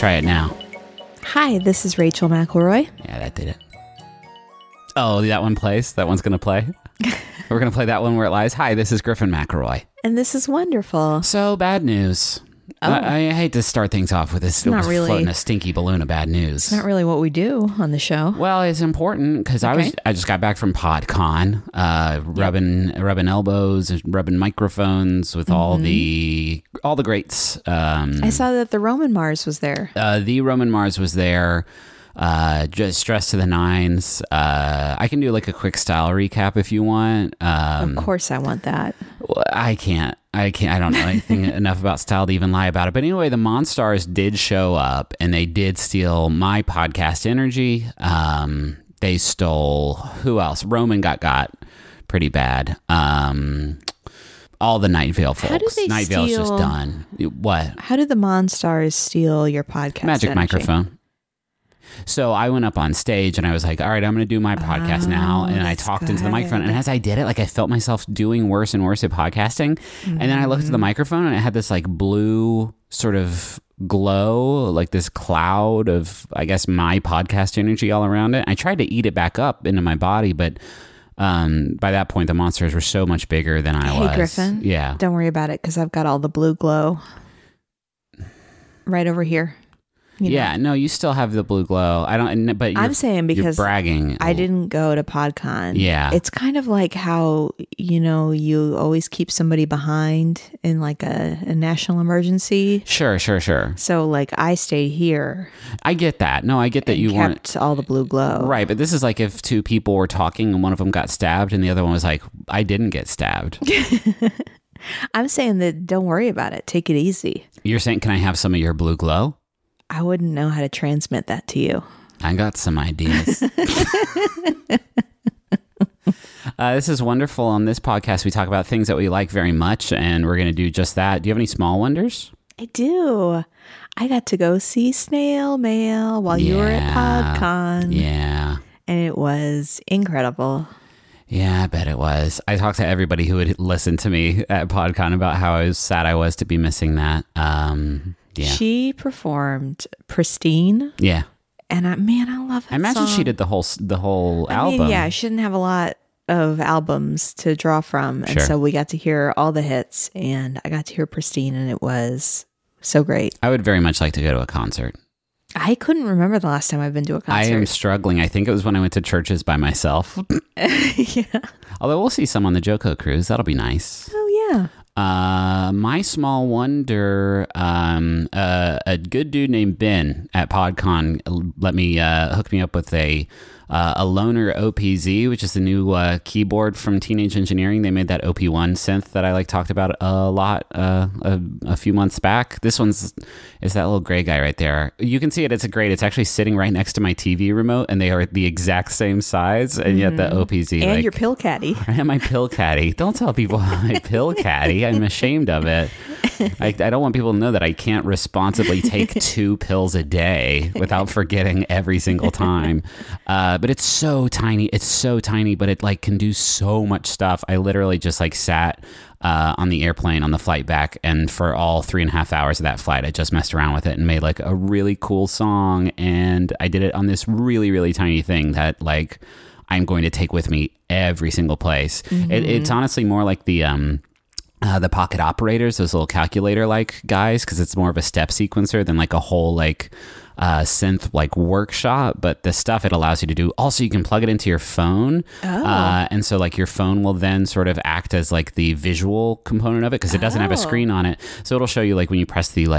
try it now. Hi, this is Rachel McElroy. Yeah, that did it. Oh, that one plays? That one's going to play? We're going to play that one where it lies. Hi, this is Griffin McElroy. And this is wonderful. So, bad news. Oh. I hate to start things off with this not really, floating a stinky balloon of bad news. It's not really what we do on the show. Well, it's important because I just got back from PodCon, rubbing elbows, rubbing microphones with all the greats. I saw that the Roman Mars was there. The Roman Mars was there. Just stressed to the nines. I can do like a quick style recap if you want. Of course I want that. Well, I can't. I don't know anything enough about style to even lie about it. But anyway, the Monstars did show up and they did steal my podcast energy. They stole, who else? Roman got pretty bad. All the Night Vale folks. How do they Night Vale's just done. What? How did the Monstars steal your podcast Magic energy? microphone. So I went up on stage and I was like, all right, I'm going to do my podcast now. And I talked into the microphone. And as I did it, like I felt myself doing worse and worse at podcasting. And then I looked at the microphone and it had this like blue sort of glow, like this cloud of, I guess, my podcast energy all around it. I tried to eat it back up into my body, but by that point, the monsters were so much bigger than I was. Hey, Griffin. Yeah. Don't worry about it because I've got all the blue glow right over here. Yeah, no, you still have the blue glow. I don't, but I'm saying because you're bragging. I didn't go to PodCon. Yeah. It's kind of like how, you always keep somebody behind in like a national emergency. Sure. So like I stayed here. I get that. No, I get that you weren't. Kept all the blue glow. Right, but this is like if two people were talking and one of them got stabbed and the other one was like, I didn't get stabbed. I'm saying that don't worry about it. Take it easy. You're saying, can I have some of your blue glow? I wouldn't know how to transmit that to you. I got some ideas. This is wonderful. On this podcast, we talk about things that we like very much, and we're going to do just that. Do you have any small wonders? I do. I got to go see Snail Mail while you were at PodCon. Yeah. And it was incredible. Yeah, I bet it was. I talked to everybody who would listen to me at PodCon about how sad I was to be missing that. Yeah. She performed Pristine. Yeah. And I love that I imagine song. she did the whole album. Yeah, she didn't have a lot of albums to draw from. And so we got to hear all the hits and I got to hear Pristine and it was so great. I would very much like to go to a concert. I couldn't remember the last time I've been to a concert. I am struggling. I think it was when I went to churches by myself. Yeah. Although we'll see some on the Joko cruise. That'll be nice. Oh, yeah. My small wonder, a good dude named Ben at PodCon hooked me up with a Loner OPZ, which is the new keyboard from Teenage Engineering. They made that OP1 synth that I talked about a lot a few months back. This one's is that little gray guy right there. You can see it. It's great. It's actually sitting right next to my TV remote, and they are the exact same size. And yet the OPZ and your pill caddy. And my pill caddy. Don't tell people my pill caddy. I'm ashamed of it. I don't want people to know that I can't responsibly take 2 pills a day without forgetting every single time. But it's so tiny. It's so tiny, but it can do so much stuff. I literally just sat on the airplane on the flight back, and for all 3.5 hours of that flight, I just messed around with it and made a really cool song. And I did it on this really, really tiny thing that I'm going to take with me every single place. Mm-hmm. It's honestly more like the Pocket Operators, those little calculator guys, because it's more of a step sequencer than a whole synth workshop. But the stuff it allows you to do, also you can plug it into your phone. And so your phone will then sort of act as the visual component of it, because it doesn't have a screen on it. So it'll show you when you press the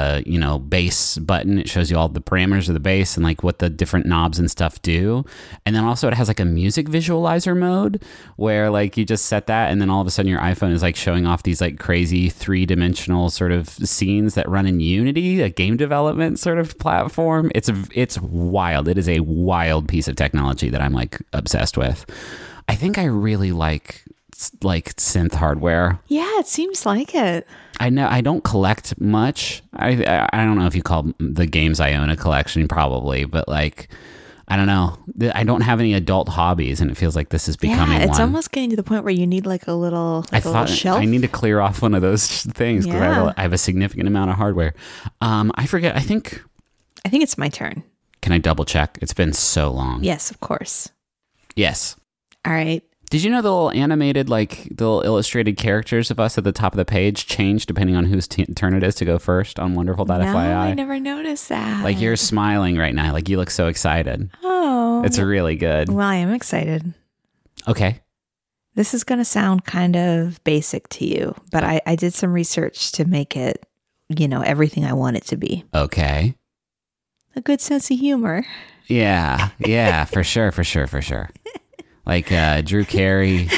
bass button, it shows you all the parameters of the bass and what the different knobs and stuff do. And then also it has a music visualizer mode where you just set that, and then all of a sudden your iPhone is showing off these crazy 3-dimensional sort of scenes that run in Unity, a game development sort of platform. It's wild. It is a wild piece of technology that I'm obsessed with. I think I really like synth hardware. Yeah, it seems like it. I know I don't collect much. I don't know if you call the games I own a collection, probably, but I don't know. I don't have any adult hobbies, and it feels like this is becoming one. It's almost getting to the point where you need a little shelf. I need to clear off one of those things because I have a significant amount of hardware. I forget. I think I think it's my turn. Can I double check? It's been so long. Yes, of course. Yes. All right. Did you know the little animated, like the little illustrated characters of us at the top of the page change depending on whose turn it is to go first on Wonderful.fyi? No, I never noticed that. Like you're smiling right now. Like you look so excited. Oh. It's really good. Well, I am excited. Okay. This is going to sound kind of basic to you, but I did some research to make it, everything I want it to be. Okay. A good sense of humor. Yeah. Yeah, for sure. Like Drew Carey,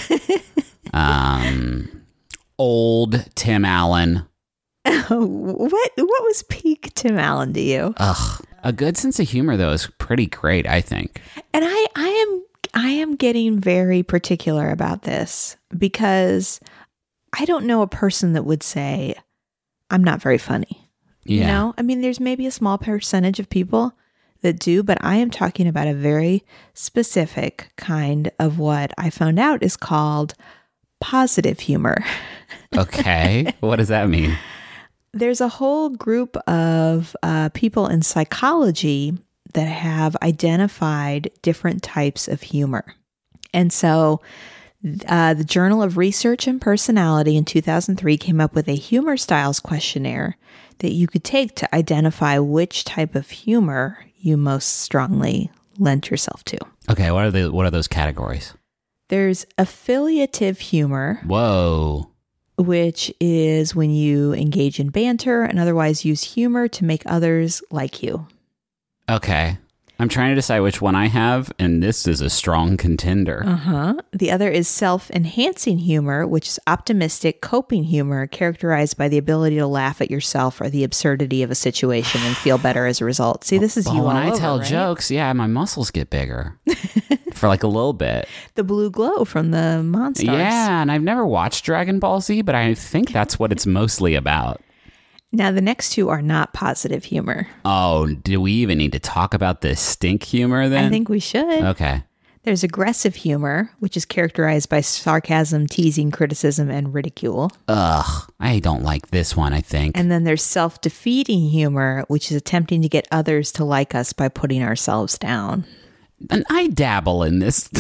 old Tim Allen. What was peak Tim Allen to you? Ugh. A good sense of humor, though, is pretty great, I think. And I am getting very particular about this because I don't know a person that would say, I'm not very funny. Yeah. I mean, there's maybe a small percentage of people that do, but I am talking about a very specific kind of what I found out is called positive humor. Okay. What does that mean? There's a whole group of people in psychology that have identified different types of humor. And so the Journal of Research and Personality in 2003 came up with a humor styles questionnaire that you could take to identify which type of humor you most strongly lent yourself to. Okay, what are those categories? There's affiliative humor. Whoa. Which is when you engage in banter and otherwise use humor to make others like you. Okay. I'm trying to decide which one I have, and this is a strong contender. The other is self-enhancing humor, which is optimistic coping humor characterized by the ability to laugh at yourself or the absurdity of a situation and feel better as a result. See, this is you when all I over, tell right? jokes, yeah, my muscles get bigger for like a little bit. The blue glow from the Monstars. Yeah, and I've never watched Dragon Ball Z, but I think that's what it's mostly about. Now, the next two are not positive humor. Oh, do we even need to talk about the stink humor then? I think we should. Okay. There's aggressive humor, which is characterized by sarcasm, teasing, criticism, and ridicule. Ugh, I don't like this one, I think. And then there's self-defeating humor, which is attempting to get others to like us by putting ourselves down. And I dabble in this.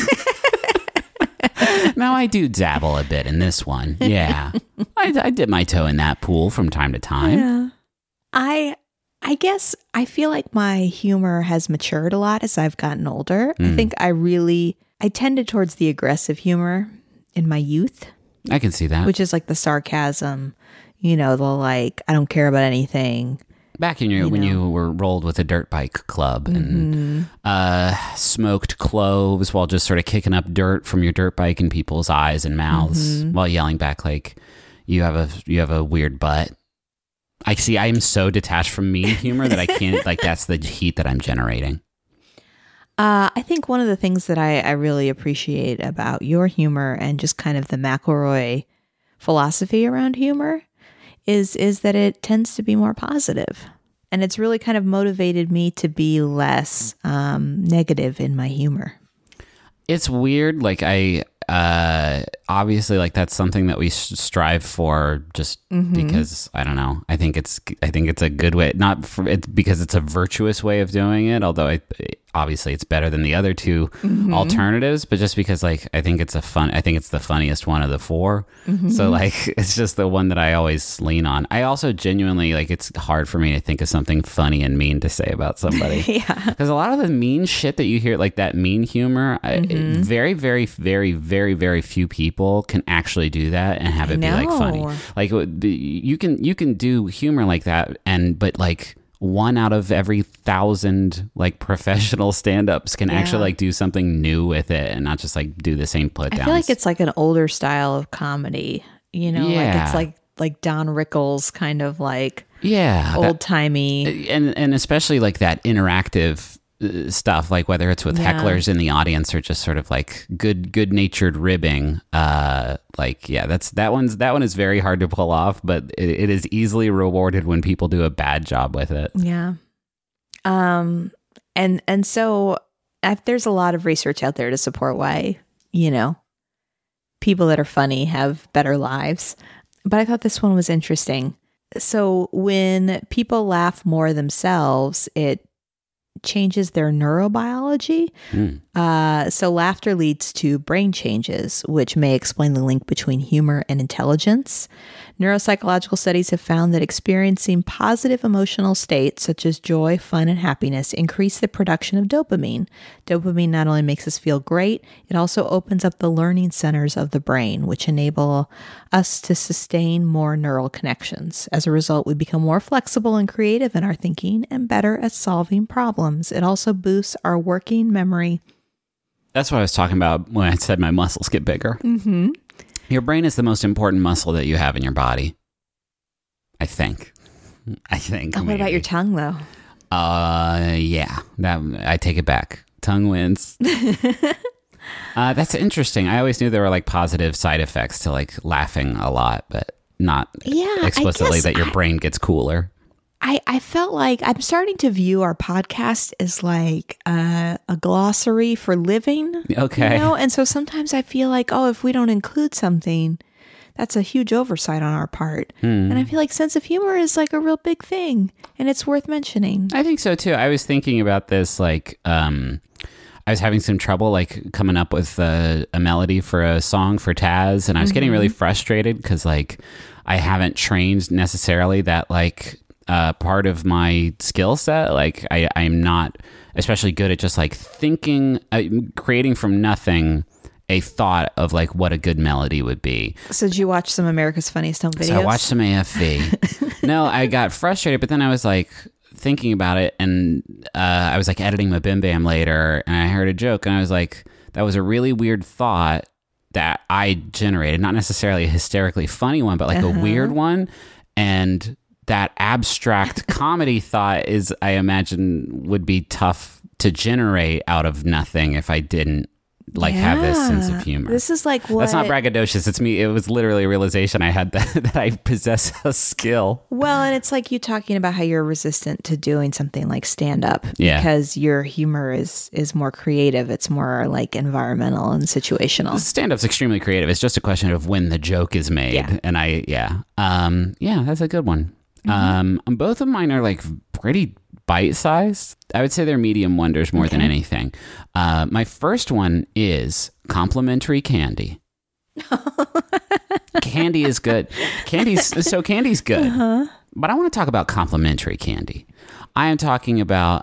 Now, I do dabble a bit in this one. Yeah. I dip my toe in that pool from time to time. Yeah. I guess I feel like my humor has matured a lot as I've gotten older. I think I tended towards the aggressive humor in my youth. I can see that. Which is like the sarcasm, the like, I don't care about anything. Back when you were rolled with a dirt bike club and smoked cloves while just sort of kicking up dirt from your dirt bike in people's eyes and mouths while yelling back like, you have a weird butt. I am so detached from mean humor that I can't, like, that's the heat that I'm generating. I think one of the things that I really appreciate about your humor and just kind of the McElroy philosophy around humor is that it tends to be more positive. And it's really kind of motivated me to be less negative in my humor. It's weird. Like obviously, like that's something that we strive for just because, I don't know. I think it's a good way, because it's a virtuous way of doing it. Although obviously it's better than the other two alternatives, but just because I think it's the funniest one of the four. So like, it's just the one that I always lean on. I also genuinely, like, it's hard for me to think of something funny and mean to say about somebody. Yeah. Because a lot of the mean shit that you hear, like that mean humor, very, very, very, very, very few people can actually do that and have it be like funny. Like you can do humor like that, but like 1 out of every 1,000 like professional stand-ups can actually like do something new with it and not just like do the same put downs. I feel like it's like an older style of comedy, like it's like Don Rickles kind of like old timey, and especially like that interactive stuff, like whether it's with hecklers in the audience or just sort of like good natured ribbing. That one is very hard to pull off, but it is easily rewarded when people do a bad job with it. Yeah. And so there's a lot of research out there to support why, people that are funny have better lives. But I thought this one was interesting. So when people laugh more themselves, it changes their neurobiology. So laughter leads to brain changes, which may explain the link between humor and intelligence. Neuropsychological studies have found that experiencing positive emotional states such as joy, fun, and happiness increase the production of dopamine. Dopamine not only makes us feel great, it also opens up the learning centers of the brain, which enable us to sustain more neural connections. As a result, we become more flexible and creative in our thinking and better at solving problems. It also boosts our working memory. That's what I was talking about when I said my muscles get bigger. Mm-hmm. Your brain is the most important muscle that you have in your body. I think. Oh, what about your tongue, though? Yeah. I take it back. Tongue wins. That's interesting. I always knew there were like positive side effects to like laughing a lot, but not explicitly that your brain gets cooler. I felt like I'm starting to view our podcast as like a glossary for living. Okay. And so sometimes I feel like, if we don't include something, that's a huge oversight on our part. And I feel like sense of humor is like a real big thing and it's worth mentioning. I think so too. I was thinking about this like, I was having some trouble like coming up with a melody for a song for Taz, and I was getting really frustrated because like I haven't trained necessarily that like part of my skill set. Like I'm not especially good at just like thinking, creating from nothing a thought of like what a good melody would be. So did you watch some America's Funniest Home Videos? So I watched some AFV. No, I got frustrated, but then I was like thinking about it, and I was like editing my Bim Bam later, and I heard a joke, and I was like, that was a really weird thought that I generated, not necessarily a hysterically funny one, but like a weird one. And that abstract comedy thought is, I imagine, would be tough to generate out of nothing if I didn't like have this sense of humor. This is like what... That's not braggadocious. It's me. It was literally a realization I had that I possess a skill. Well, and it's like you talking about how you're resistant to doing something like stand up because your humor is more creative. It's more like environmental and situational. Stand up's extremely creative. It's just a question of when the joke is made. Yeah. And that's a good one. Both of mine are like pretty bite-sized. I would say they're medium wonders more than anything. My first one is complimentary candy. Candy is good. Candy's good. But I want to talk about complimentary candy. I am talking about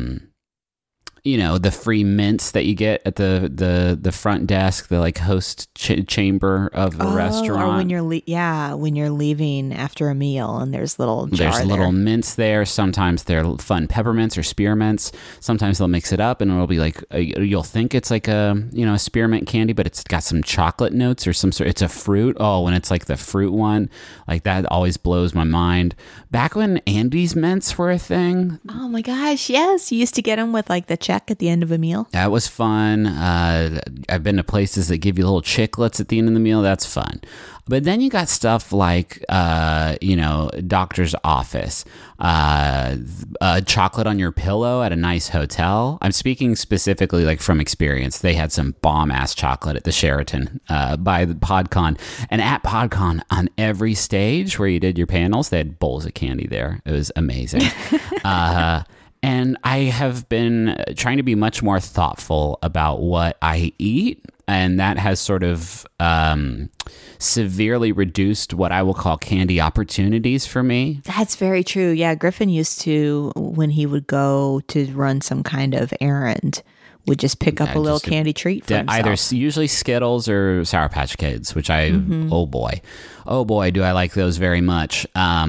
the free mints that you get at the front desk, the like host chamber of the restaurant. Or when you're leaving after a meal and there's little mints there. Sometimes they're fun peppermints or spearmints. Sometimes they'll mix it up and it'll be like you'll think it's like a spearmint candy, but it's got some chocolate notes or some sort. It's a fruit. Oh, when it's like the fruit one, like that always blows my mind. Back when Andes mints were a thing. Oh my gosh, yes, you used to get them with like the check at the end of a meal. That was fun. I've been to places that give you little chiclets at the end of the meal. That's fun. But then you got stuff like, doctor's office, chocolate on your pillow at a nice hotel. I'm speaking specifically like from experience. They had some bomb ass chocolate at the Sheraton by the PodCon. And at PodCon, on every stage where you did your panels, they had bowls of candy there. It was amazing. And I have been trying to be much more thoughtful about what I eat. And that has sort of severely reduced what I will call candy opportunities for me. That's very true. Yeah, Griffin used to, when he would go to run some kind of errand, would just pick up a little candy treat for himself. Either usually Skittles or Sour Patch Kids, which oh boy, do I like those very much.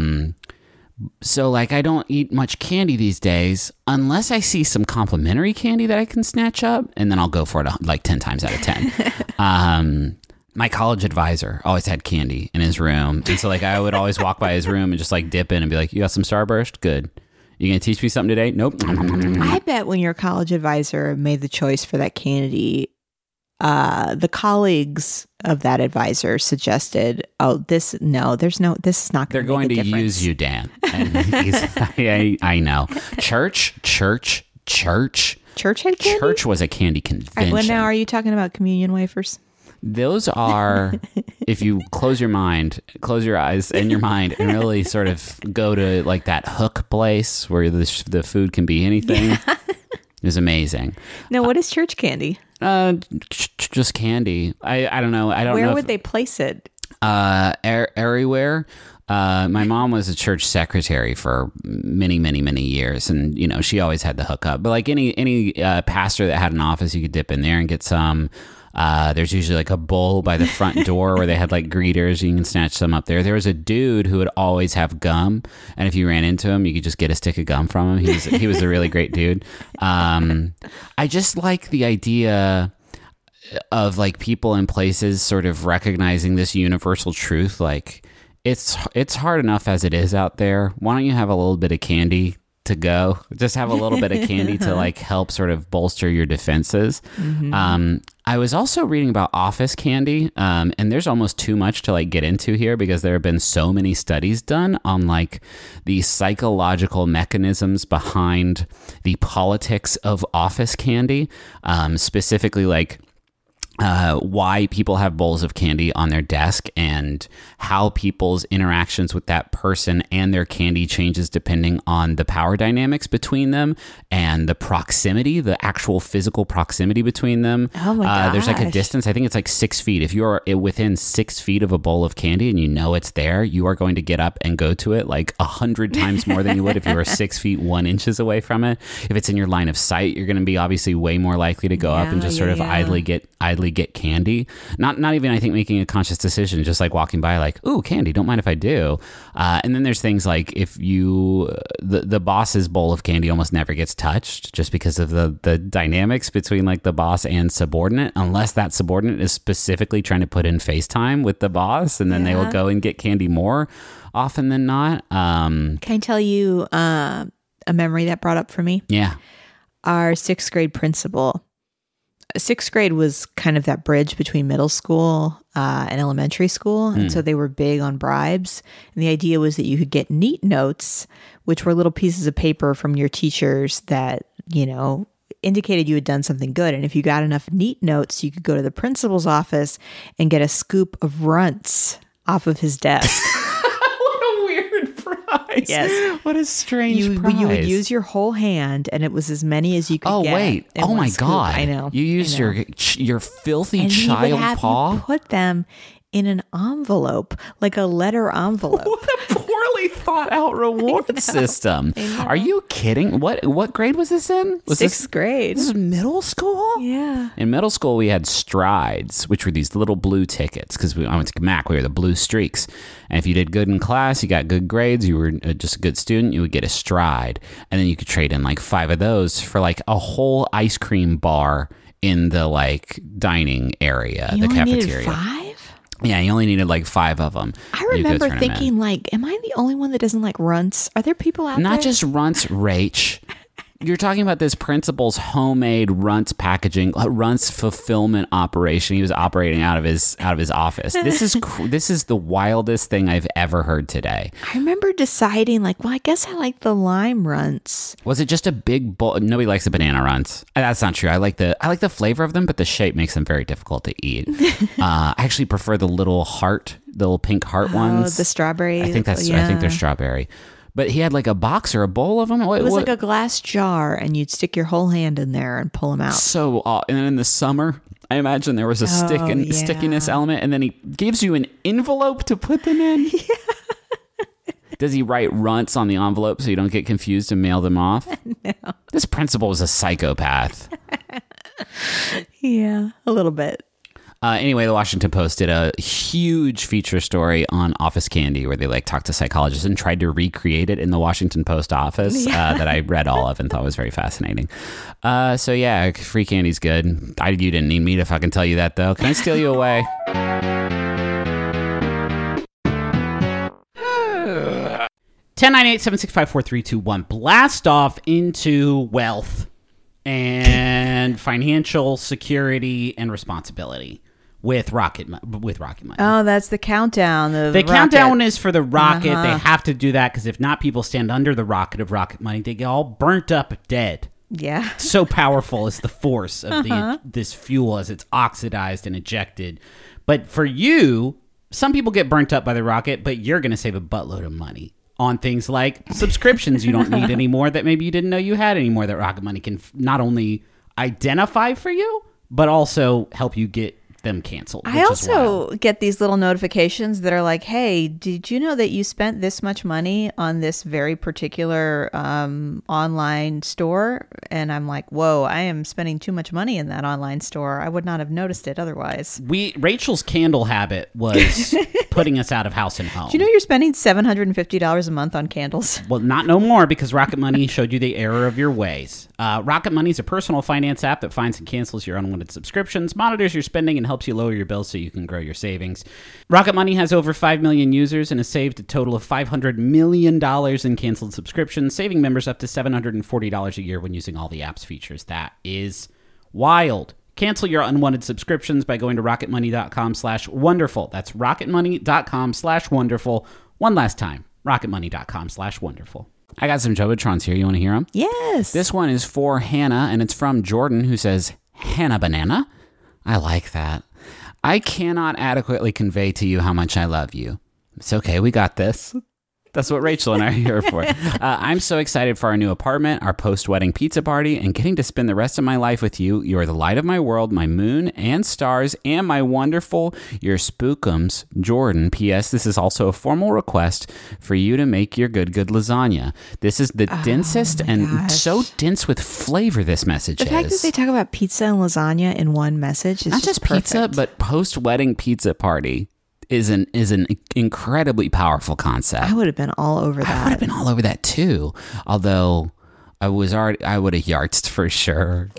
So like I don't eat much candy these days unless I see some complimentary candy that I can snatch up, and then I'll go for it like 10 times out of 10. My college advisor always had candy in his room, and so like I would always walk by his room and just like dip in and be like, "You got some Starburst? Good. You gonna teach me something today? Nope." I bet when your college advisor made the choice for that candy, the colleagues of that advisor suggested, this is not going to make a difference. They're going to use you, Dan. And I know. Church had candy? Church was a candy convention. Well, now are you talking about communion wafers? Those are, if you close your eyes and your mind, and really sort of go to like that hook place where the food can be anything, is amazing. Now, what is church candy? Just candy. I don't know. I don't know. Where would they place it? Everywhere. My mom was a church secretary for many, many, many years, and you know she always had the hookup. But like any pastor that had an office, you could dip in there and get some. There's usually like a bowl by the front door where they had like greeters. You can snatch some up there. There was a dude who would always have gum, and if you ran into him, you could just get a stick of gum from him. He was a really great dude. I just like the idea of like people in places sort of recognizing this universal truth, like it's hard enough as it is out there. Why don't you have a little bit of candy to go? Just have a little bit of candy to like help sort of bolster your defenses. I was also reading about office candy, and there's almost too much to like get into here because there have been so many studies done on like the psychological mechanisms behind the politics of office candy, specifically like why people have bowls of candy on their desk and how people's interactions with that person and their candy changes depending on the power dynamics between them and the proximity, the actual physical proximity between them. Oh my gosh. There's like a distance. I think it's like 6 feet. If you're within 6 feet of a bowl of candy and you know it's there, you are going to get up and go to it like 100 times more than you would if you were 6 feet 1 inches away from it. If it's in your line of sight, you're going to be obviously way more likely to go up and just sort of idly get candy. Not even, I think, making a conscious decision, just like walking by like, ooh, candy, don't mind if I do. And then there's things like if you, the boss's bowl of candy almost never gets touched just because of the dynamics between like the boss and subordinate, unless that subordinate is specifically trying to put in FaceTime with the boss, and then they will go and get candy more often than not. Can I tell you a memory that brought up for me? Yeah. Our 6th grade principal. 6th grade was kind of that bridge between middle school and elementary school. And so they were big on bribes. And the idea was that you could get neat notes, which were little pieces of paper from your teachers that, you know, indicated you had done something good. And if you got enough neat notes, you could go to the principal's office and get a scoop of runts off of his desk. Yes. What a strange prize. You would use your whole hand, and it was as many as you could get. Oh, wait. Oh, my God. I know. You used your filthy and child he would have paw? You put them in an envelope, like a letter envelope. What a poorly thought out reward system. Are you kidding? What grade was this in? Was 6th grade. This is middle school? Yeah. In middle school, we had strides, which were these little blue tickets, because I went to Mac, we were the blue streaks. And if you did good in class, you got good grades, you were just a good student, you would get a stride. And then you could trade in like 5 of those for like a whole ice cream bar in the like dining area, the cafeteria. Needed 5? Yeah, you only needed like 5 of them. I remember thinking, like, am I the only one that doesn't like runts? Are there people out there? Not just runts, Rach. You're talking about this principal's homemade runts packaging, runts fulfillment operation. He was operating out of his office. This is the wildest thing I've ever heard today. I remember deciding, like, well, I guess I like the lime runts. Was it just a big bowl? Nobody likes the banana runts. That's not true. I like the flavor of them, but the shape makes them very difficult to eat. I actually prefer the little pink heart ones. The strawberry. I think they're strawberry. But he had like a box or a bowl of them. It was like a glass jar, and you'd stick your whole hand in there and pull them out. So, and then in the summer, I imagine there was a stickiness element, and then he gives you an envelope to put them in. Yeah. Does he write runts on the envelope so you don't get confused and mail them off? No. This principal was a psychopath. Yeah, a little bit. Anyway, the Washington Post did a huge feature story on office candy where they like talked to psychologists and tried to recreate it in the Washington Post office that I read all of and thought was very fascinating. So yeah, free candy's good. You didn't need me to fucking tell you that though. Can I steal you away? 1098-765-4321. Blast off into wealth and financial security and responsibility with Rocket Money. Oh, that's the countdown. The countdown is for the rocket. They have to do that because if not, people stand under the rocket of Rocket Money. They get all burnt up dead. Yeah. So powerful is the force of this fuel as it's oxidized and ejected. But for you, some people get burnt up by the rocket, but you're going to save a buttload of money on things like subscriptions you don't need anymore that maybe you didn't know you had anymore, that Rocket Money can not only identify for you, but also help you get them canceled. I also get these little notifications that are like, hey, did you know that you spent this much money on this very particular online store? And I'm like, whoa, I am spending too much money in that online store. I would not have noticed it otherwise. Rachel's candle habit was putting us out of house and home. Do you know you're spending $750 a month on candles? Well, not no more, because Rocket Money showed you the error of your ways. Rocket Money is a personal finance app that finds and cancels your unwanted subscriptions, monitors your spending, and helps you lower your bills so you can grow your savings. Rocket Money has over 5 million users and has saved a total of $500 million in canceled subscriptions, saving members up to $740 a year when using all the app's features. That is wild. Cancel your unwanted subscriptions by going to rocketmoney.com/wonderful. That's rocketmoney.com/wonderful. One last time, rocketmoney.com/wonderful. I got some Jobotrons here. You want to hear them? Yes. This one is for Hannah, and it's from Jordan, who says, Hannah Banana? I like that. I cannot adequately convey to you how much I love you. It's okay, we got this. That's what Rachel and I are here for. I'm so excited for our new apartment, our post-wedding pizza party, and getting to spend the rest of my life with you. You are the light of my world, my moon and stars, and my wonderful, your spookums, Jordan. P.S. This is also a formal request for you to make your good lasagna. This is the densest and so dense with flavor this message is. The fact that they talk about pizza and lasagna in one message is not just pizza, but post-wedding pizza party is an incredibly powerful concept. I would have been all over that. I would have been all over that too. Although I would have yartzed for sure.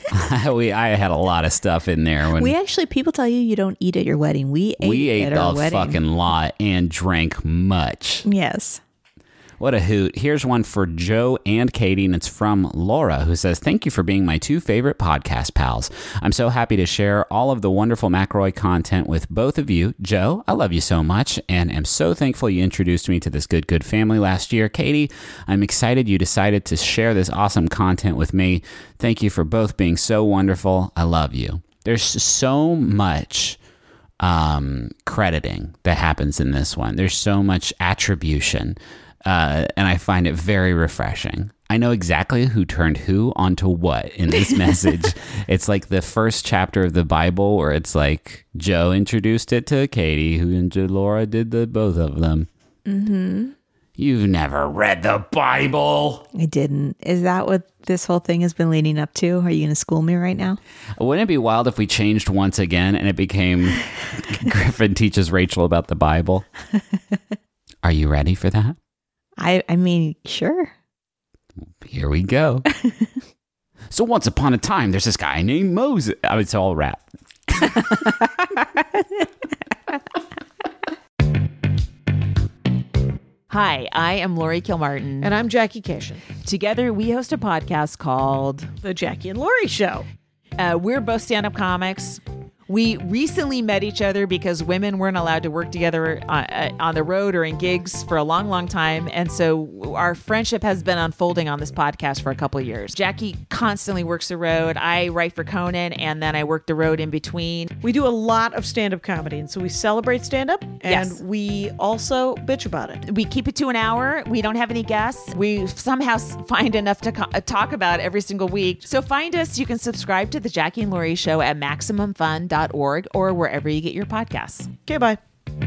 I had a lot of stuff in there. When people tell you don't eat at your wedding. We ate at our wedding. Fucking lot and drank much. Yes. What a hoot. Here's one for Joe and Katie, and it's from Laura, who says, thank you for being my two favorite podcast pals. I'm so happy to share all of the wonderful McElroy content with both of you. Joe, I love you so much, and am so thankful you introduced me to this good family last year. Katie, I'm excited you decided to share this awesome content with me. Thank you for both being so wonderful. I love you. There's so much crediting that happens in this one. There's so much attribution. And I find it very refreshing. I know exactly who turned who onto what in this message. It's like the first chapter of the Bible where it's like Joe introduced it to Katie, who and Laura did the both of them. Mm-hmm. You've never read the Bible. I didn't. Is that what this whole thing has been leading up to? Are you going to school me right now? Wouldn't it be wild if we changed once again and it became Griffin teaches Rachel about the Bible? Are you ready for that? I mean, sure. Here we go. So once upon a time, there's this guy named Moses. It's all rap. Hi, I am Lori Kilmartin. And I'm Jackie Cation. Together, we host a podcast called The Jackie and Lori Show. We're both stand-up comics. We recently met each other because women weren't allowed to work together on the road or in gigs for a long time. And so our friendship has been unfolding on this podcast for a couple of years. Jackie constantly works the road. I write for Conan, and then I work the road in between. We do a lot of stand-up comedy, and so we celebrate stand-up, and we also bitch about it. We keep it to an hour. We don't have any guests. We somehow find enough to talk about every single week. So find us. You can subscribe to The Jackie and Lori Show at MaximumFun.org or wherever you get your podcasts. Okay, bye.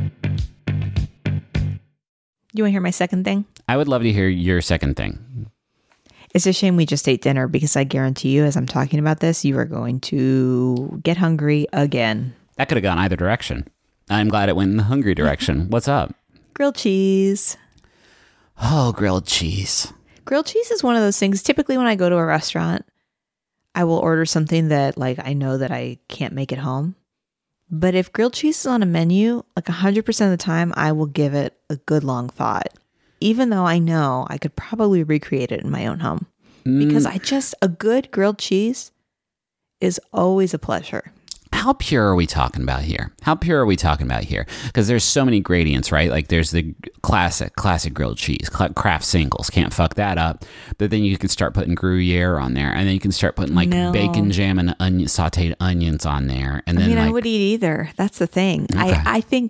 You want to hear my second thing? I would love to hear your second thing. It's a shame we just ate dinner because I guarantee you, as I'm talking about this, you are going to get hungry again. That could have gone either direction. I'm glad it went in the hungry direction. What's up? Grilled cheese. Oh, grilled cheese. Grilled cheese is one of those things. Typically, when I go to a restaurant, I will order something that I know that I can't make at home. But if grilled cheese is on a menu, 100% of the time, I will give it a good long thought, even though I know I could probably recreate it in my own home. Because a good grilled cheese is always a pleasure. how pure are we talking about here? How pure are we talking about here? Because there's so many gradients, right? Like there's the classic grilled cheese, Kraft singles, can't fuck that up. But then you can start putting Gruyere on there, and then you can start putting like bacon jam and sauteed onions on there. And then I would eat either. That's the thing. Okay.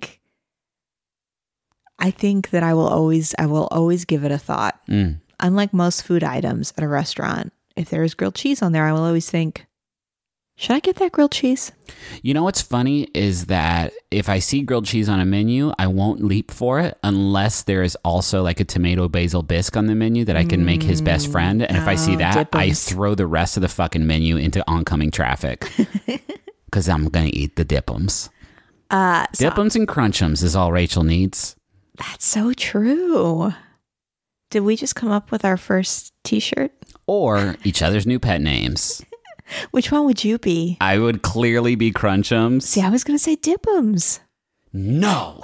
I think that I will always give it a thought. Unlike most food items at a restaurant, if there is grilled cheese on there, I will always think, should I get that grilled cheese? You know what's funny is that if I see grilled cheese on a menu, I won't leap for it unless there is also like a tomato basil bisque on the menu that I can make his best friend. And if I see that, I throw the rest of the fucking menu into oncoming traffic because I'm going to eat the dip'ems. Dip'ems and crunch'ems is all Rachel needs. That's so true. Did we just come up with our first t-shirt? Or each other's new pet names. Which one would you be? I would clearly be Crunch'ems. See, I was going to say Dip'ems. No.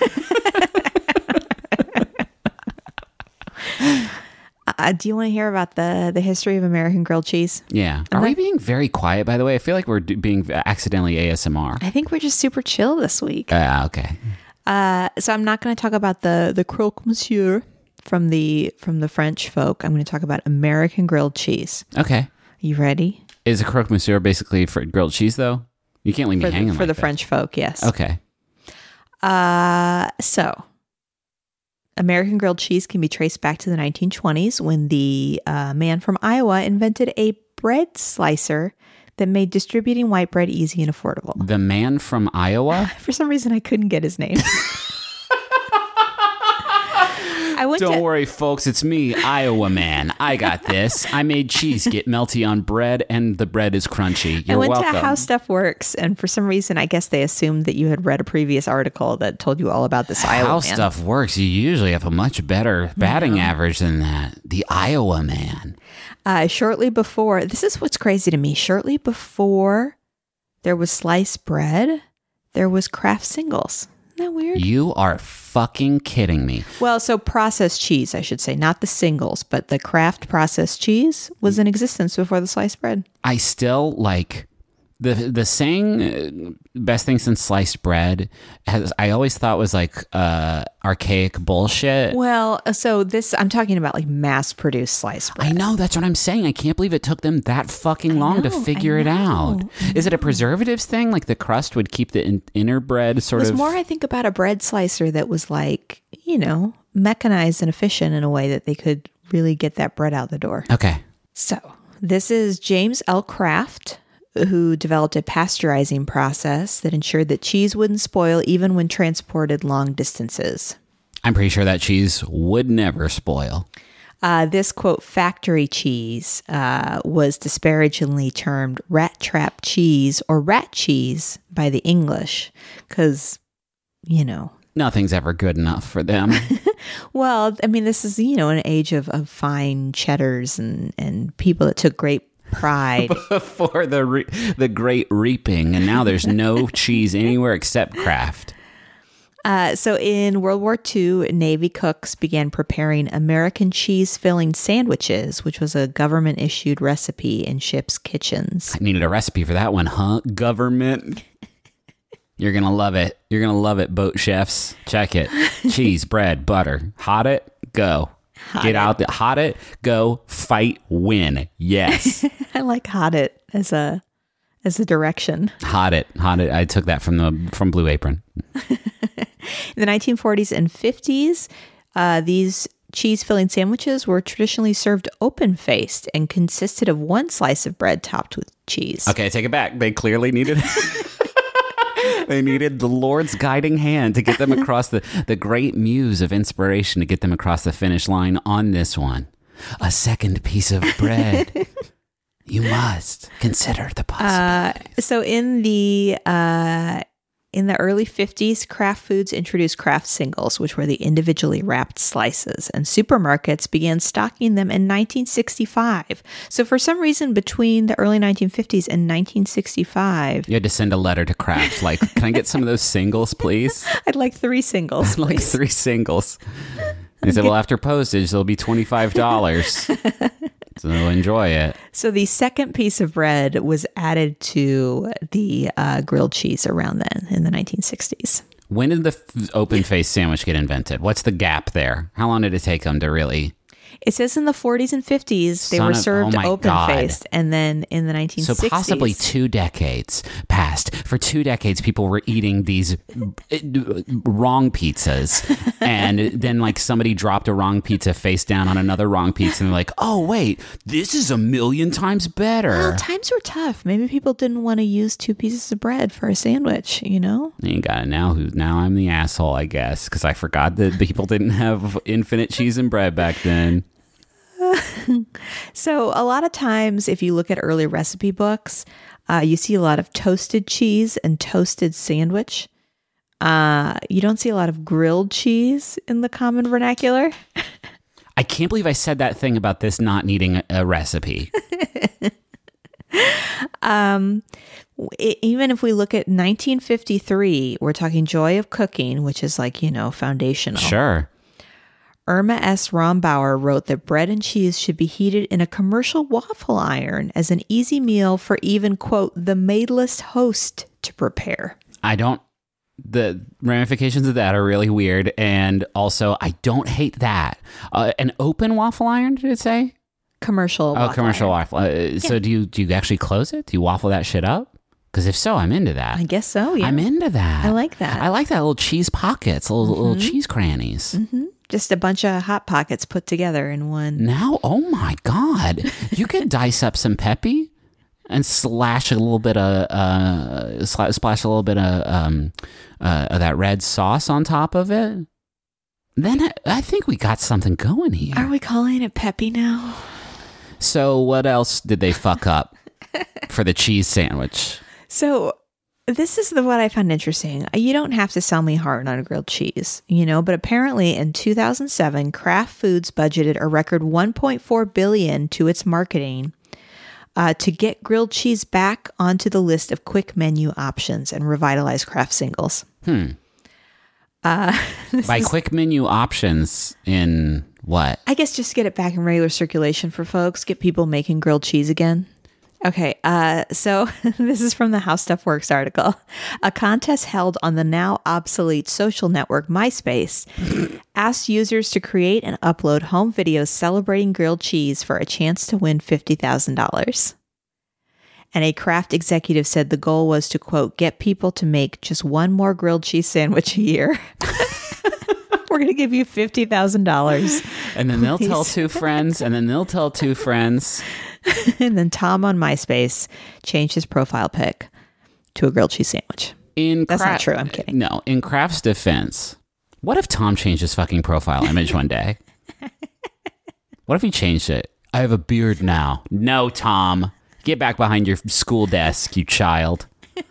Do you want to hear about the history of American grilled cheese? Yeah. Are we being very quiet, by the way? I feel like we're being accidentally ASMR. I think we're just super chill this week. Okay. So I'm not going to talk about the croque monsieur from the French folk. I'm going to talk about American grilled cheese. Okay. You ready? Is a croque monsieur basically for grilled cheese, though? You can't leave me hanging for like the that. French folk, yes. Okay. So American grilled cheese can be traced back to the 1920s when the man from Iowa invented a bread slicer that made distributing white bread easy and affordable. The man from Iowa? For some reason, I couldn't get his name. Don't worry, folks. It's me, Iowa man. I got this. I made cheese get melty on bread, and the bread is crunchy. You're welcome. I went to How Stuff Works, and for some reason, I guess they assumed that you had read a previous article that told you all about this Iowa How man. Stuff Works. You usually have a much better batting average than that. The Iowa man. Shortly before, this is what's crazy to me. Shortly before there was sliced bread, there was Kraft singles. Isn't that weird? You are fucking kidding me. Well, so processed cheese, I should say, not the singles, but the Kraft processed cheese was in existence before the sliced bread. I still like the saying best thing since sliced bread I always thought was like archaic bullshit. Well, so this, I'm talking about like mass produced sliced bread. I know, that's what I'm saying. I can't believe it took them that fucking long to figure it out. Is it a preservatives thing? Like the crust would keep the inner bread sort of... It was more, I think, about a bread slicer that was like, mechanized and efficient in a way that they could really get that bread out the door. Okay. So this is James L. Kraft, who developed a pasteurizing process that ensured that cheese wouldn't spoil even when transported long distances. I'm pretty sure that cheese would never spoil. This, quote, factory cheese was disparagingly termed rat trap cheese or rat cheese by the English because, Nothing's ever good enough for them. Well, I mean, this is, an age of fine cheddars and people that took great pride before the great reaping, and now there's no cheese anywhere except Kraft. So in World War II, Navy cooks began preparing American cheese filling sandwiches, which was a government issued recipe in ships' kitchens. I needed a recipe for that one, huh? Government. You're going to love it. You're going to love it, boat chefs. Check it. Cheese, bread, butter. Hot it, go. Hot it, go, fight, win. Yes. I like hot it as a direction. Hot it. I took that from Blue Apron. In the 1940s and 50s, these cheese filling sandwiches were traditionally served open-faced and consisted of one slice of bread topped with cheese. Okay, I take it back. They clearly needed... They needed the Lord's guiding hand to get them across the great muse of inspiration to get them across the finish line on this one. A second piece of bread. You must consider the possibility. So in the early 50s, Kraft Foods introduced Kraft singles, which were the individually wrapped slices, and supermarkets began stocking them in 1965. So for some reason, between the early 1950s and 1965... You had to send a letter to Kraft, like, can I get some of those singles, please? I'd like 3 singles, I'd like 3 singles. They said, well, after postage, they'll be $25. So enjoy it. So the second piece of bread was added to the grilled cheese around then in the 1960s. When did the open-faced sandwich get invented? What's the gap there? How long did it take them to really... It says in the 40s and 50s, they were served open-faced. And then in the 1960s... So possibly 2 decades passed. For 2 decades, people were eating these wrong pizzas. And then like somebody dropped a wrong pizza face down on another wrong pizza. And they're like, oh, wait, this is a million times better. Well, times were tough. Maybe people didn't want to use 2 pieces of bread for a sandwich, you know? You got it. Now I'm the asshole, I guess, because I forgot that people didn't have infinite cheese and bread back then. So a lot of times, if you look at early recipe books, you see a lot of toasted cheese and toasted sandwich. You don't see a lot of grilled cheese in the common vernacular. I can't believe I said that thing about this not needing a recipe. Even if we look at 1953, we're talking Joy of Cooking, which is like, foundational. Sure. Irma S. Rombauer wrote that bread and cheese should be heated in a commercial waffle iron as an easy meal for even, quote, the maideless host to prepare. The ramifications of that are really weird. And also, I don't hate that. An open waffle iron, did it say? Commercial waffle commercial iron. waffle. So do you actually close it? Do you waffle that shit up? Because if so, I'm into that. I guess so, yeah. I'm into that. I like that. I like that little cheese pockets, little cheese crannies. Mm-hmm. Just a bunch of Hot Pockets put together in one. Now, oh my God. You could dice up some Peppy and splash a little bit of that red sauce on top of it. Then I think we got something going here. Are we calling it Peppy now? So what else did they fuck up for the cheese sandwich? So this is what I found interesting. You don't have to sell me hard on grilled cheese, but apparently in 2007, Kraft Foods budgeted a record $1.4 billion to its marketing to get grilled cheese back onto the list of quick menu options and revitalize Kraft singles. By quick menu options in what? I guess just get it back in regular circulation for folks, get people making grilled cheese again. Okay, so this is from the How Stuff Works article. A contest held on the now obsolete social network MySpace asked users to create and upload home videos celebrating grilled cheese for a chance to win $50,000. And a Kraft executive said the goal was to, quote, get people to make just one more grilled cheese sandwich a year. We're going to give you $50,000. And then they'll tell 2 friends, and then they'll tell 2 friends. And then Tom on MySpace changed his profile pic to a grilled cheese sandwich. That's not true. I'm kidding. No, in Kraft's defense, what if Tom changed his fucking profile image one day? What if he changed it? I have a beard now. No, Tom. Get back behind your school desk, you child.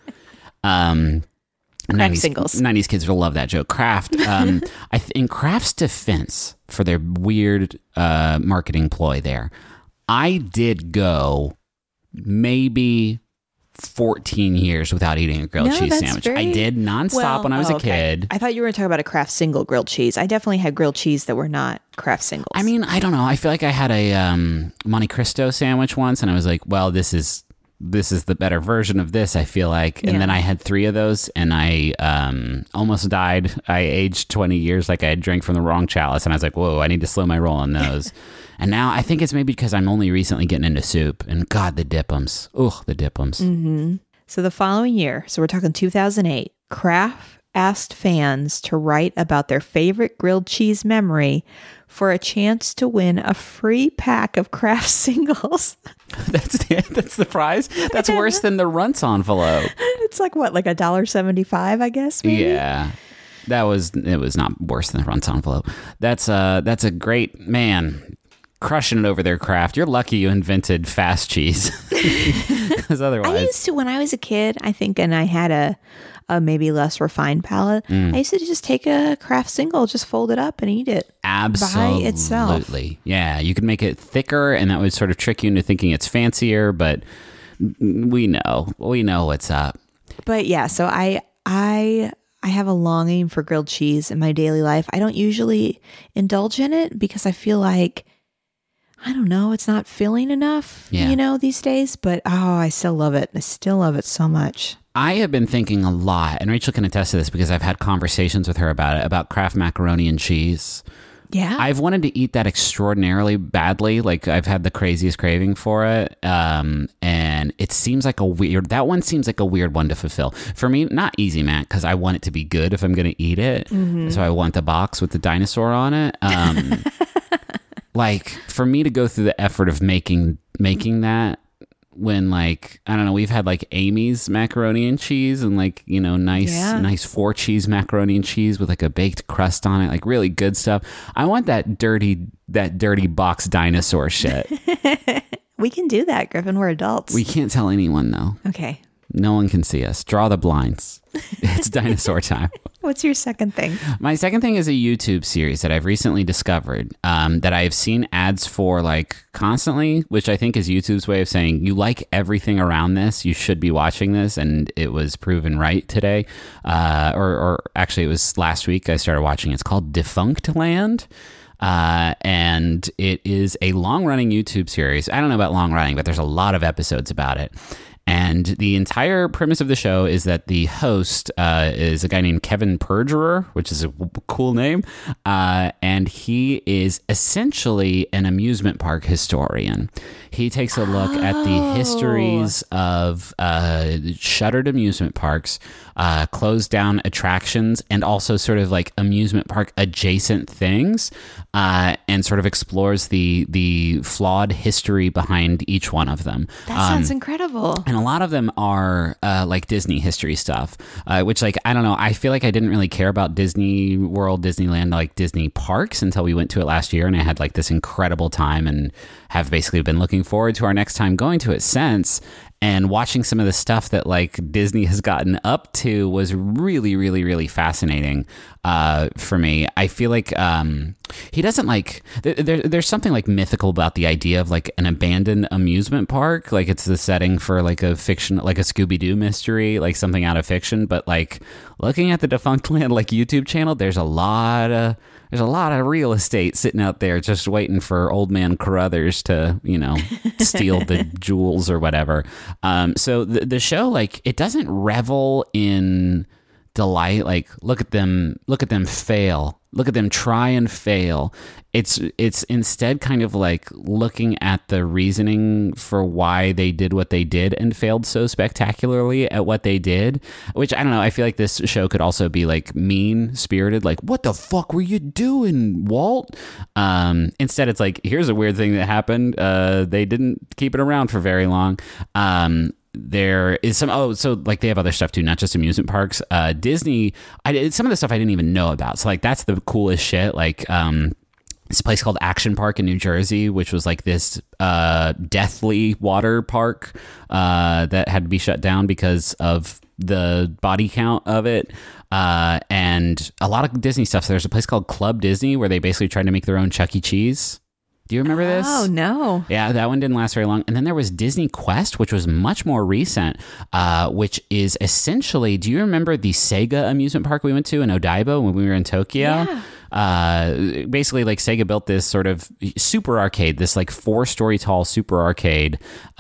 90s kids will love that joke. Kraft, in Kraft's defense for their weird marketing ploy there, I did go maybe 14 years without eating a grilled cheese sandwich. I did nonstop when I was a kid. I thought you were going to talk about a Kraft single grilled cheese. I definitely had grilled cheese that were not Kraft singles. I mean, I don't know. I feel like I had a Monte Cristo sandwich once, and I was like, well, this is the better version of this, I feel like. And then I had 3 of those, and I almost died. I aged 20 years like I had drank from the wrong chalice, and I was like, whoa, I need to slow my roll on those. And now I think it's maybe because I'm only recently getting into soup. And God, the dip'ems. Ugh, the dip'ems. Mm-hmm. So the following year, so we're talking 2008, Kraft asked fans to write about their favorite grilled cheese memory for a chance to win a free pack of Kraft singles. That's the prize? That's worse than the Runts envelope. It's like what, like $1.75, I guess, maybe? Yeah. It was not worse than the Runts envelope. That's a great, man, crushing it over there, Kraft. You're lucky you invented fast cheese. Because otherwise, I used to, when I was a kid, I think, and I had a maybe less refined palate, I used to just take a Kraft single, just fold it up and eat it. Absolutely. By itself. Absolutely. Yeah. You could make it thicker, and that would sort of trick you into thinking it's fancier, but we know what's up. But yeah, so I have a longing for grilled cheese in my daily life. I don't usually indulge in it because I feel like I don't know, it's not filling enough, these days. But I still love it. I still love it so much. I have been thinking a lot, and Rachel can attest to this because I've had conversations with her about it, about Kraft macaroni and cheese. Yeah. I've wanted to eat that extraordinarily badly. Like, I've had the craziest craving for it. And it seems like that one seems like a weird one to fulfill. For me, not easy, Matt, because I want it to be good if I'm going to eat it. Mm-hmm. So I want the box with the dinosaur on it. Like, for me to go through the effort of making that, when, like, I don't know, we've had like Amy's macaroni and cheese and like, nice 4-cheese macaroni and cheese with like a baked crust on it, like really good stuff. I want that dirty box dinosaur shit. We can do that, Griffin. We're adults. We can't tell anyone though. Okay. No one can see us. Draw the blinds. It's dinosaur time. What's your second thing? My second thing is a YouTube series that I've recently discovered that I've seen ads for like constantly, which I think is YouTube's way of saying, you like everything around this, you should be watching this. And it was proven right today. Or actually it was last week I started watching. It's called Defunct Land. And it is a long-running YouTube series. I don't know about long-running, but there's a lot of episodes about it. And the entire premise of the show is that the host is a guy named Kevin Perjurer, which is a cool name. And he is essentially an amusement park historian. He takes a look at the histories of shuttered amusement parks, closed down attractions, and also sort of like amusement park adjacent things, and sort of explores the flawed history behind each one of them. That sounds incredible. And a lot of them are like Disney history stuff, which, like, I don't know. I feel like I didn't really care about Disney World, Disneyland, like Disney parks until we went to it last year. And I had like this incredible time and have basically been looking forward to our next time going to it since. And watching some of the stuff that like Disney has gotten up to was really, really, really fascinating for me. I feel like he doesn't like there's something like mythical about the idea of like an abandoned amusement park. Like it's the setting for like a fiction, like a Scooby-Doo mystery, like something out of fiction. But like looking at the Defunct Land like YouTube channel, there's a lot of real estate sitting out there just waiting for old man Carruthers to, steal the jewels or whatever. So the show, like, it doesn't revel in delight. Like, look at them fail. Look at them try and fail. It's instead kind of like looking at the reasoning for why they did what they did and failed so spectacularly at what they did, which, I don't know, I feel like this show could also be like mean-spirited, like, what the fuck were you doing, Walt? Instead, it's like, here's a weird thing that happened. They didn't keep it around for very long. There is so like they have other stuff too, not just amusement parks. Disney, some of the stuff I didn't even know about. So like that's the coolest shit. Like this place called Action Park in New Jersey, which was like this deathly water park that had to be shut down because of the body count of it. And a lot of Disney stuff. So there's a place called Club Disney where they basically tried to make their own Chuck E. Cheese. Do you remember this? Oh, no. Yeah, that one didn't last very long. And then there was Disney Quest, which was much more recent, which is essentially, do you remember the Sega amusement park we went to in Odaiba when we were in Tokyo? Yeah. Basically, like, Sega built this sort of super arcade, this like 4-story tall super arcade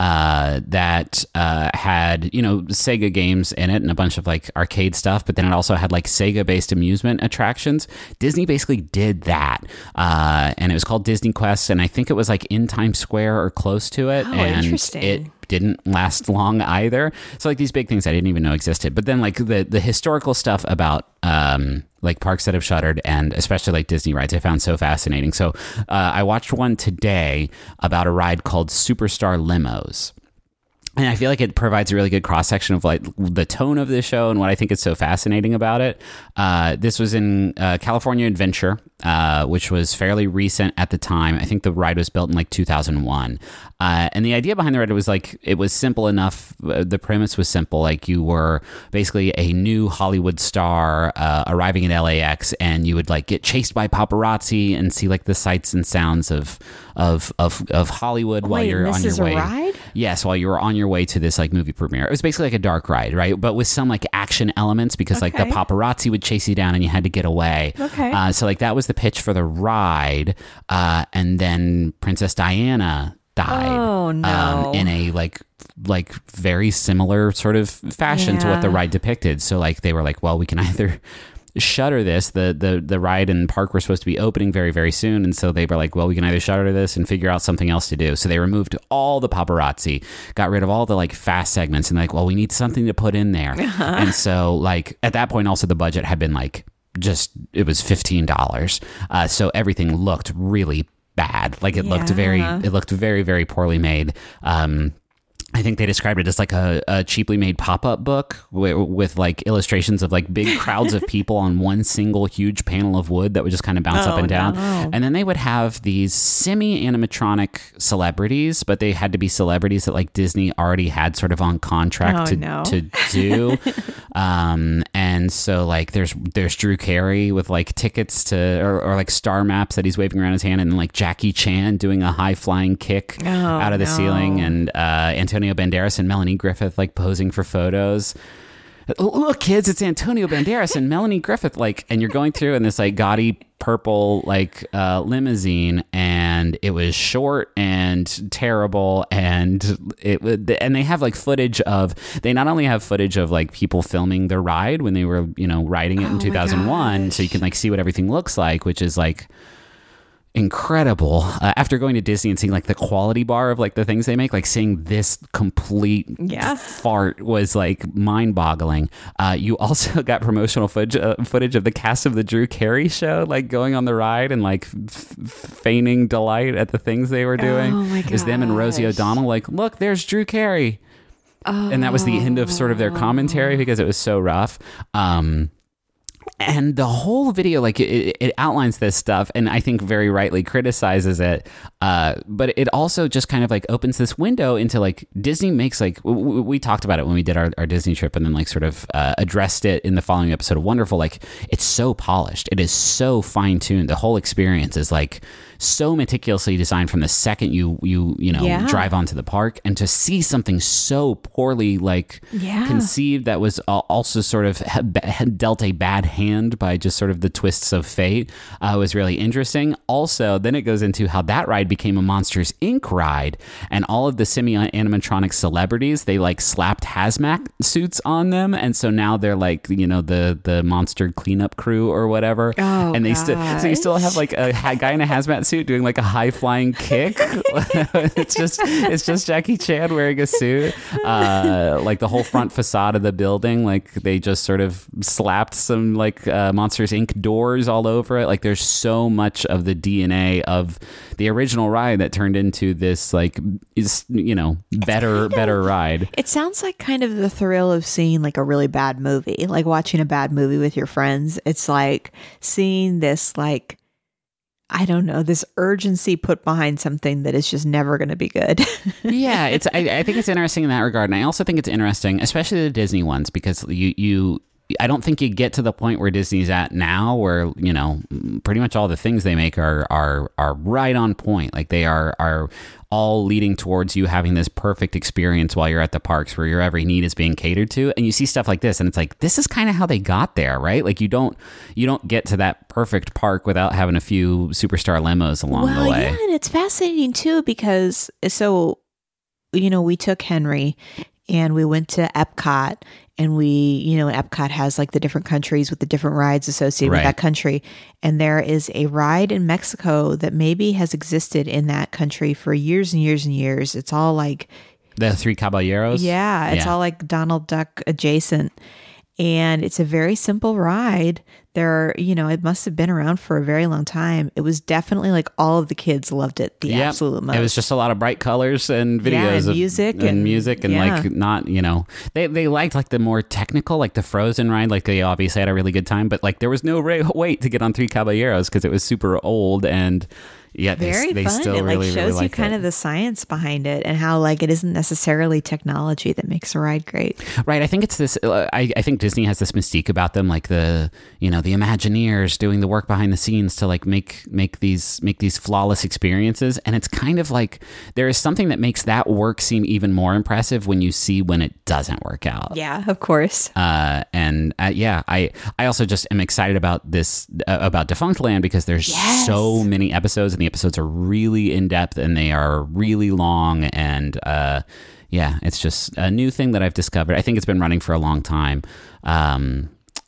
that had, Sega games in it and a bunch of like arcade stuff, but then it also had like Sega-based amusement attractions. Disney basically did that, and it was called Disney Quest, and I think it was like in Times Square or close to it. Oh, and interesting. It didn't last long either. So like these big things I didn't even know existed. But then like the historical stuff about like parks that have shuttered and especially like Disney rides I found so fascinating. So I watched one today about a ride called Superstar Limos. And I feel like it provides a really good cross-section of like the tone of the show and what I think is so fascinating about it. This was in California Adventure, which was fairly recent at the time. I think the ride was built in like 2001. And the idea behind the ride was like, it was simple enough. The premise was simple. Like you were basically a new Hollywood star arriving at LAX, and you would like get chased by paparazzi and see like the sights and sounds of Hollywood while you're on your way. Wait, this is a ride? Yes, while you were on your your way to this like movie premiere. It was basically like a dark ride, right? But with some like action elements because like the paparazzi would chase you down and you had to get away. Okay. So like that was the pitch for the ride. And then Princess Diana died. Oh, no. In a like very similar sort of fashion to what the ride depicted. So like they were like, well, we can either shutter this. The ride and park were supposed to be opening very, very soon. And so they were like, well, we can either shutter this and figure out something else to do. So they removed all the paparazzi, got rid of all the like fast segments, and like, well, we need something to put in there. And so like at that point also the budget had been like it was $15. So everything looked really bad. Like it looked very, very poorly made. I think they described it as like a cheaply made pop-up book with like illustrations of like big crowds of people on one single huge panel of wood that would just kind of bounce up and down. No. And then they would have these semi-animatronic celebrities, but they had to be celebrities that like Disney already had sort of on contract to do. And so like there's Drew Carey with like tickets to or like star maps that he's waving around his hand, and then like Jackie Chan doing a high flying kick out of the ceiling, and Antonio Banderas and Melanie Griffith like posing for photos. Look, kids, it's Antonio Banderas and Melanie Griffith, like, and you're going through in this like gaudy purple like limousine, and it was short and terrible, and they have like footage of, they not only have footage of like people filming the ride when they were riding it in 2001, so you can like see what everything looks like, which is like incredible. After going to Disney and seeing like the quality bar of like the things they make, like seeing this complete fart was like mind-boggling. You also got promotional footage of the cast of the Drew Carey show, like going on the ride and like feigning delight at the things they were doing. Oh my gosh. Is them and Rosie O'Donnell like, look, there's Drew Carey. And that was the end of sort of their commentary because it was so rough. And the whole video, like it outlines this stuff, and I think very rightly criticizes it. But it also just kind of like opens this window into like Disney makes like, we talked about it when we did our Disney trip, and then like sort of addressed it in the following episode of Wonderful. Like it's so polished. It is so fine tuned. The whole experience is like so meticulously designed from the second you drive onto the park, and to see something so poorly like conceived that was also sort of dealt a bad hand by just sort of the twists of fate was really interesting. Also, then it goes into how that ride became a Monsters Inc. ride, and all of the semi-animatronic celebrities, they like slapped hazmat suits on them, and so now they're like the monster cleanup crew or whatever. And they so you still have like a guy in a hazmat suit doing like a high flying kick. it's just Jackie Chan wearing a suit. Like the whole front facade of the building, like they just sort of slapped some like Monsters Inc. doors all over it. Like there's so much of the DNA of the original ride that turned into this like better ride. It sounds like kind of the thrill of seeing like a really bad movie, like watching a bad movie with your friends. It's like seeing this like, I don't know, this urgency put behind something that is just never going to be good. Yeah, I think it's interesting in that regard. And I also think it's interesting, especially the Disney ones, because I don't think you get to the point where Disney's at now, where pretty much all the things they make are right on point. Like they are all leading towards you having this perfect experience while you're at the parks, where your every need is being catered to. And you see stuff like this, and it's like, this is kind of how they got there, right? Like you don't get to that perfect park without having a few superstar limos along the way. Yeah, and it's fascinating too, because we took Henry and we went to Epcot, and Epcot has like the different countries with the different rides associated with that country. And there is a ride in Mexico that maybe has existed in that country for years and years and years. It's all like the Three Caballeros. Yeah, it's all like Donald Duck adjacent. And it's a very simple ride. It must have been around for a very long time. It was definitely like all of the kids loved it. The absolute most. It was just a lot of bright colors and videos and music and like not, they liked like the more technical, like the Frozen ride. Like they obviously had a really good time, but like there was no wait to get on Three Caballeros because it was super old, and Yeah, Very they fun. still It really, shows really you like kind it. of the science behind it and how like it isn't necessarily technology that makes a ride great. Right. I think it's this. I think Disney has this mystique about them, like the Imagineers doing the work behind the scenes to like make these flawless experiences. And it's kind of like there is something that makes that work seem even more impressive when you see when it doesn't work out. Yeah, of course. I also just am excited about this about Defunct Land because there's so many episodes and the episodes are really in depth and they are really long and it's just a new thing that I've discovered. I think it's been running for a long time. I'm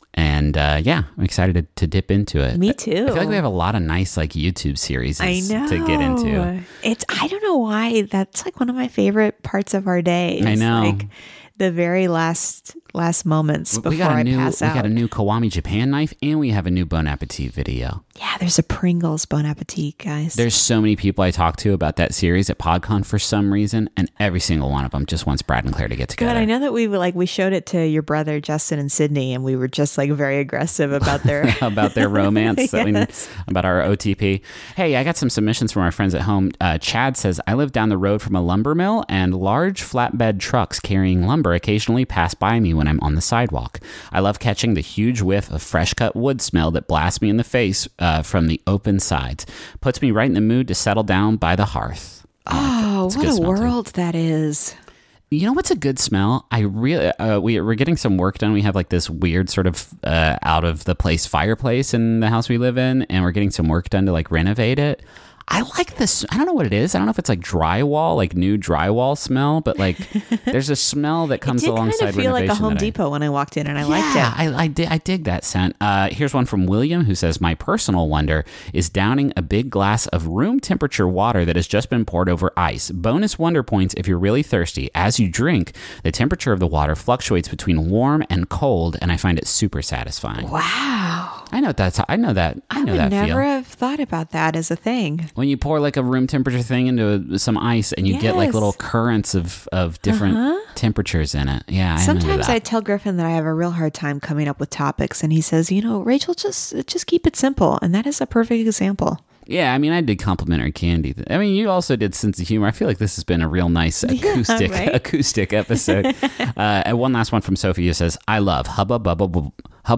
excited to dip into it. Me too. I feel like we have a lot of nice like YouTube series I know. to get into. I don't know why that's like one of my favorite parts of our day. I know. Like the very last moments before I pass out. We got a new Kiwami Japan knife and we have a new Bon Appetit video. Yeah, there's a Pringles Bon Appetit, guys. There's so many people I talk to about that series at PodCon for some reason, and every single one of them just wants Brad and Claire to get together. Good. I know that we showed it to your brother Justin and Sydney, and we were just like very aggressive about their about their romance, Yes. about our OTP. Hey, I got some submissions from our friends at home. Chad says, I live down the road from a lumber mill, and large flatbed trucks carrying lumber occasionally pass by me when I'm on the sidewalk. I love catching the huge whiff of fresh cut wood smell that blasts me in the face from the open sides. Puts me right in the mood to settle down by the hearth. Oh, It's what good a smell, too. world that is. You know what's a good smell? I really we're getting some work done. We have like this weird sort of out of the place fireplace in the house we live in, and we're getting some work done to like renovate it. I like this. I don't know what it is. I don't know if it's like drywall, like new drywall smell, but like there's a smell that comes It did alongside kind of feel like a renovation Home that Depot when I walked in, and I liked it. I dig that scent. Here's one from William who says, my personal wonder is downing a big glass of room temperature water that has just been poured over ice. Bonus wonder points if you're really thirsty. As you drink, the temperature of the water fluctuates between warm and cold, and I find it super satisfying. Wow. I know that. I know that would never feel. have thought about that as a thing. When you pour like a room temperature thing into some ice and you get like Yes. little currents of different temperatures in it. Yeah. I'm into Sometimes that. I tell Griffin that I have a real hard time coming up with topics, and he says, Rachel, just keep it simple. And that is a perfect example. Yeah, I mean, I did complimentary candy. I mean, you also did sense of humor. I feel like this has been a real nice acoustic acoustic episode. And one last one from Sophie who says, I love Hubba Bubba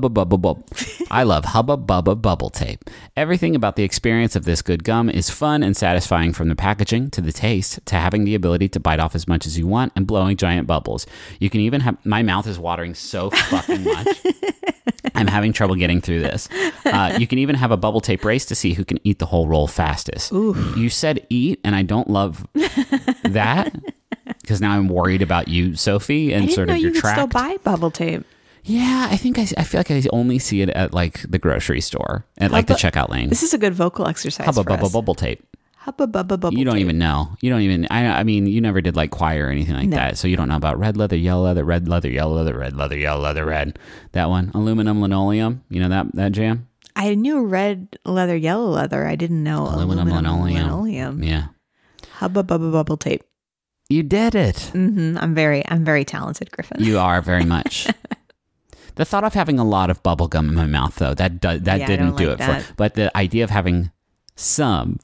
I love Hubba Bubba Bubble Tape. Everything about the experience of this good gum is fun and satisfying, from the packaging to the taste to having the ability to bite off as much as you want and blowing giant bubbles. You can even have, my mouth is watering so fucking much. I'm having trouble getting through this. You can even have a bubble tape race to see who can eat the whole roll fastest. Ooh. You said eat, and I don't love that because now I'm worried about you, Sophie, and sort of your track. I didn't know you could still buy bubble tape. Yeah, I think I feel like I only see it at like the grocery store, at like the checkout lane. This is a good vocal exercise Hubba for us. Bubba Bubble Tape. Hubba Bubba Bubble You don't Tape. even know. You don't even. I mean, you never did like choir or anything like that, so you don't know about red leather, yellow leather, red leather, yellow leather, red leather, yellow leather, red. That one, aluminum linoleum. You know that jam. I knew red leather, yellow leather. I didn't know aluminum linoleum. Yeah, Hubba Bubba Bubble Tape. you did it. Mm-hmm. I'm very talented, Griffin. You are very much. The thought of having a lot of bubble gum in my mouth, though, that didn't do it for. But the idea of having some.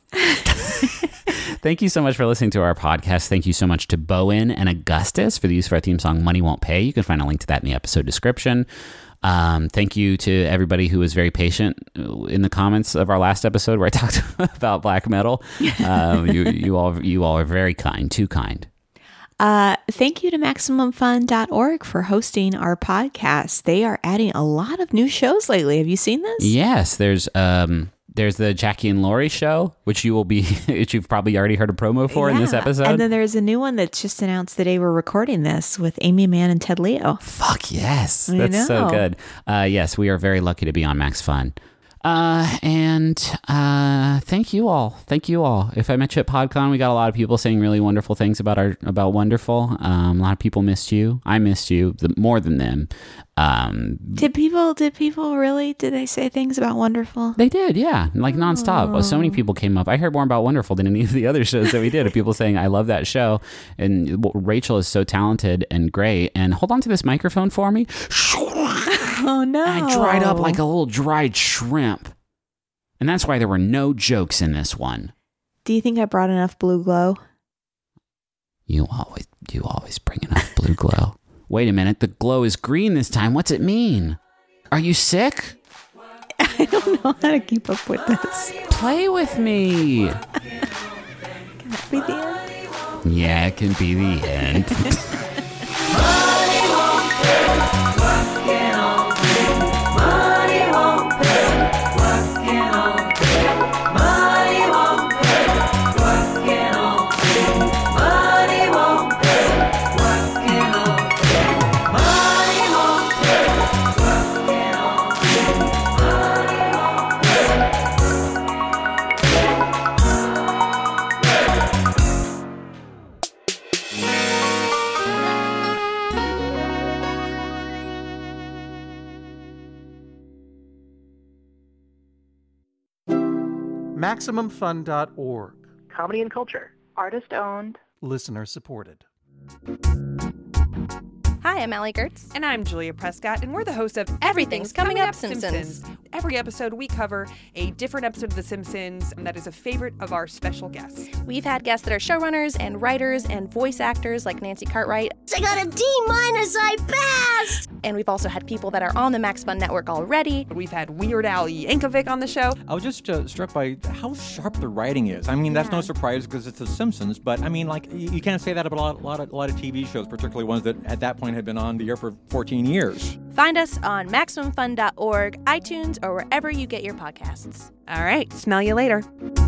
Thank you so much for listening to our podcast. Thank you so much to Bowen and Augustus for the use of our theme song, Money Won't Pay. You can find a link to that in the episode description. Thank you to everybody who was very patient in the comments of our last episode where I talked about black metal. You all are very kind, too kind. Thank you to MaximumFun.org for hosting our podcast. They are adding a lot of new shows lately. Have you seen this? Yes, there's the Jackie and Laurie show, which you've probably already heard a promo for in this episode. And then there's a new one that's just announced the day we're recording this with Amy Mann and Ted Leo. Fuck yes. That's so good. Yes, we are very lucky to be on Max Fun. And thank you all. Thank you all. If I met you at PodCon, we got a lot of people saying really wonderful things about Wonderful. A lot of people missed you. I missed you more than them. Did people really? Did they say things about Wonderful? They did, yeah, like nonstop. So many people came up. I heard more about Wonderful than any of the other shows that we did. Of people saying, "I love that show," and Rachel is so talented and great. And hold on to this microphone for me. Oh no! And I dried up like a little dried shrimp, and that's why there were no jokes in this one. Do you think I brought enough Blue Glow? You always bring enough Blue Glow. Wait a minute, the glow is green this time. What's it mean? Are you sick? I don't know how to keep up with this. Play with me. Can that be the end? Yeah, it can be the end. MaximumFun.org. Comedy and culture. Artist owned. Listener supported. Hi, I'm Allie Gertz. And I'm Julia Prescott, and we're the hosts of Everything's Coming Up Simpsons. Every episode, we cover a different episode of The Simpsons that is a favorite of our special guests. We've had guests that are showrunners and writers and voice actors like Nancy Cartwright. I got a D-, I passed! And we've also had people that are on the Max Fun Network already. We've had Weird Al Yankovic on the show. I was just struck by how sharp the writing is. I mean, that's no surprise because it's The Simpsons, but I mean, like, you can't say that about a lot of TV shows, particularly ones that at that point had been on the air for 14 years. Find us on MaximumFun.org, iTunes, or wherever you get your podcasts. All right, smell you later.